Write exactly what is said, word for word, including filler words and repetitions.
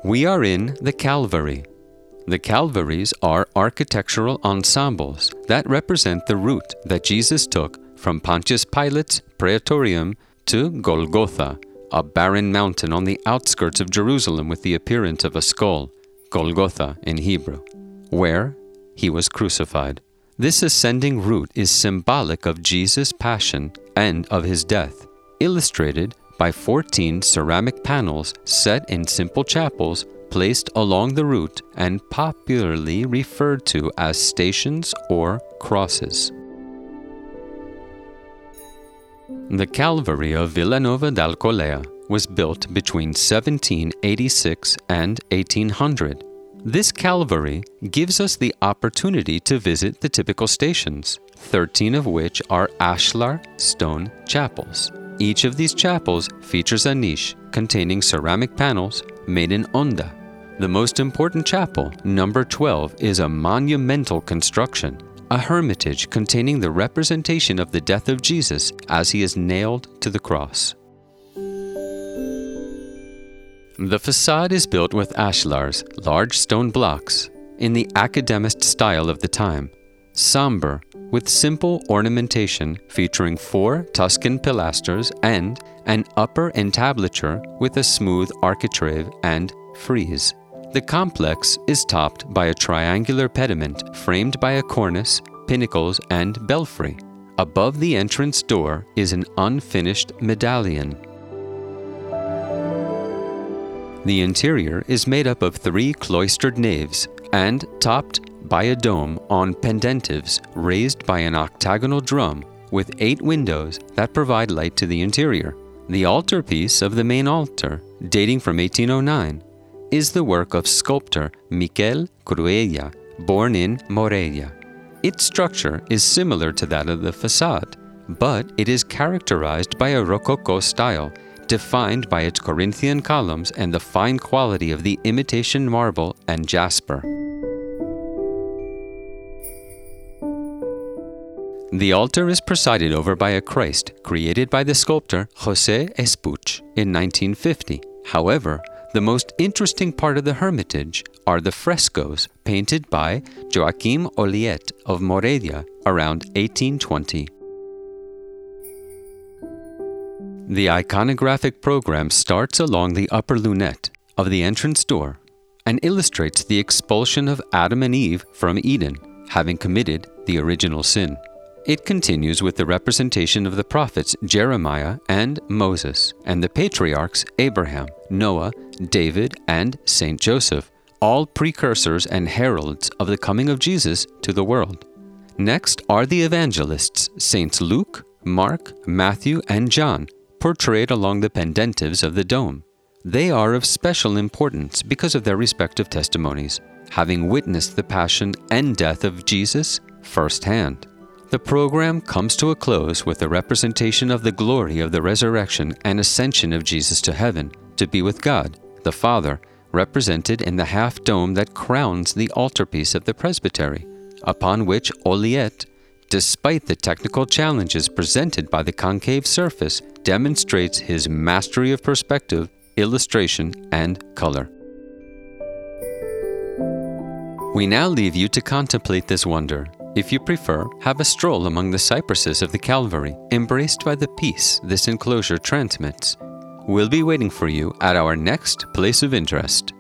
We are in the Calvary. The Calvaries are architectural ensembles that represent the route that Jesus took from Pontius Pilate's Praetorium to Golgotha, a barren mountain on the outskirts of Jerusalem with the appearance of a skull, Golgotha in Hebrew, where he was crucified. This ascending route is symbolic of Jesus' passion and of his death, illustrated by fourteen ceramic panels set in simple chapels placed along the route and popularly referred to as stations or crosses. The Calvary of Villanova d'Alcolea was built between seventeen eighty-six and eighteen hundred. This Calvary gives us the opportunity to visit the typical stations, thirteen of which are ashlar stone chapels. Each of these chapels features a niche containing ceramic panels made in onda. The most important chapel, number twelve, is a monumental construction, a hermitage containing the representation of the death of Jesus as he is nailed to the cross. The facade is built with ashlars, large stone blocks, in the academist style of the time, somber, with simple ornamentation featuring four Tuscan pilasters and an upper entablature with a smooth architrave and frieze. The complex is topped by a triangular pediment framed by a cornice, pinnacles, and belfry. Above the entrance door is an unfinished medallion. The interior is made up of three cloistered naves and topped by a dome on pendentives raised by an octagonal drum with eight windows that provide light to the interior. The altarpiece of the main altar, dating from eighteen oh nine, is the work of sculptor Miquel Cruella, born in Morelia. Its structure is similar to that of the facade, but it is characterized by a Rococo style, defined by its Corinthian columns and the fine quality of the imitation marble and jasper. The altar is presided over by a Christ created by the sculptor José Espuch in nineteen fifty. However, the most interesting part of the hermitage are the frescoes painted by Joaquim Oliet of Morelia around eighteen twenty. The iconographic program starts along the upper lunette of the entrance door and illustrates the expulsion of Adam and Eve from Eden, having committed the original sin. It continues with the representation of the prophets Jeremiah and Moses, and the patriarchs Abraham, Noah, David, and Saint Joseph, all precursors and heralds of the coming of Jesus to the world. Next are the evangelists, Saints Luke, Mark, Matthew, and John, portrayed along the pendentives of the dome. They are of special importance because of their respective testimonies, having witnessed the passion and death of Jesus firsthand. The program comes to a close with a representation of the glory of the resurrection and ascension of Jesus to heaven, to be with God, the Father, represented in the half-dome that crowns the altarpiece of the presbytery, upon which Oliet, despite the technical challenges presented by the concave surface, demonstrates his mastery of perspective, illustration, and color. We now leave you to contemplate this wonder. If you prefer, have a stroll among the cypresses of the Calvary, embraced by the peace this enclosure transmits. We'll be waiting for you at our next place of interest.